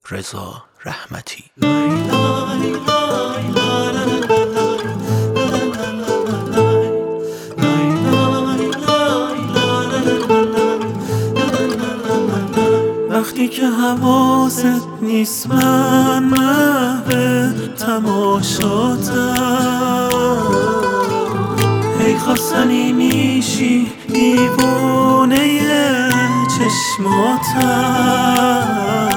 رضا رحمتی. وقتی که حواست نیست من محو تماشاتم، هی خواستنی میشی دیوونه چشماتم.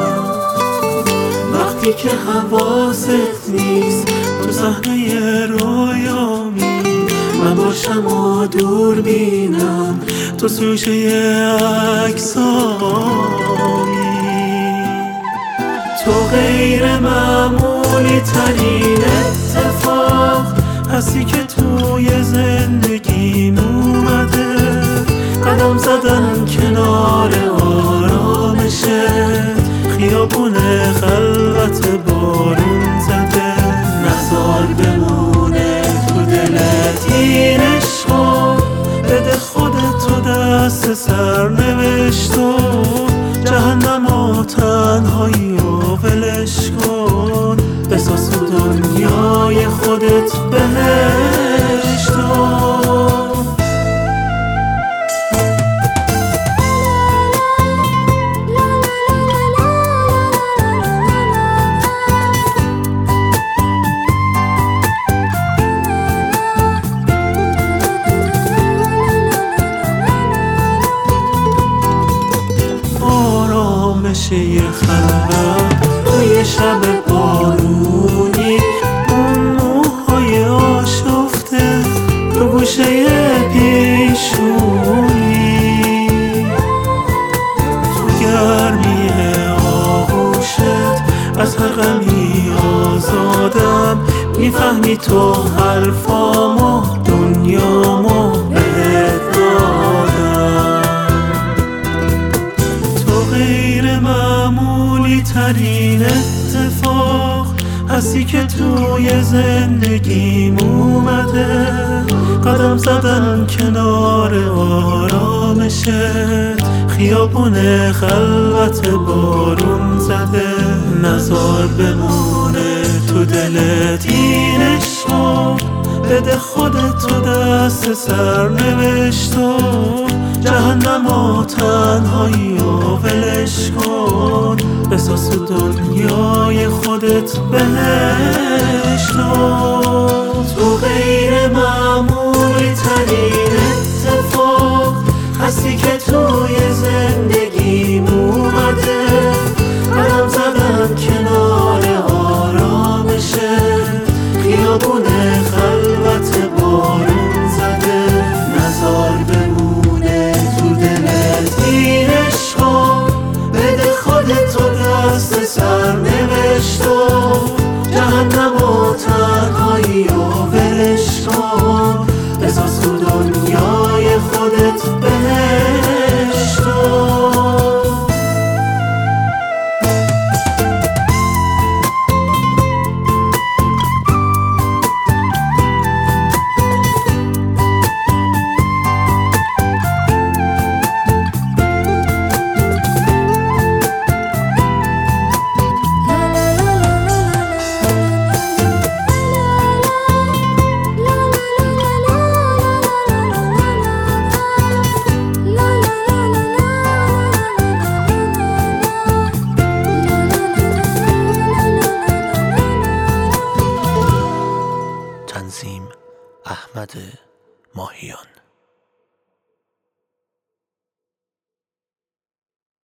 وقتی که حواست نیست تو صحنه رویامی، من باشم و دور بینم تو سوژه عکسامی. تو غیر معمولی ترین اتفاق هستی که توی زندگیم اومده. قدم زدن کنار آرامشه، خیابون خلوت بارون زده. نزار بمونه تو دلت این عشقا، بده خودتو دست سرنوشت و جهنم و تنهایی و ولش کن. بساز تو دنیای خودت بهشت. یه خلوت توی شب بارونی، اون موهای آشفته تو گوشه پیشونی، تو گرمی آغوشت از هر غمی آزادم. میفهمی تو حرفامو دنیامو بهت دادم. غیر معمولی ترین اتفاق هستی که توی زندگیم اومده. قدم زدن کنار آرامشت، خیابون خلوت بارون زده. نزار بمونه تو دلت این عشقا، بده خودتو دست سرنوشت و جهنم و تنهایی و ولش کن. بساز تو دنیای خودت بهشت. تو غیر معمولی ترین اتفاق هستی که توی زندگیم اومده. قدم زدن کنار آرامشه، خیابون خلوت بارون زده. نزار بمونه تو دلت این عشقا، بده خودتو دست سرنوشت و جهنم و تنهایی و ولش کن. بساز تو دنیای خودت بهشت. تنظیم احمد ماهیان.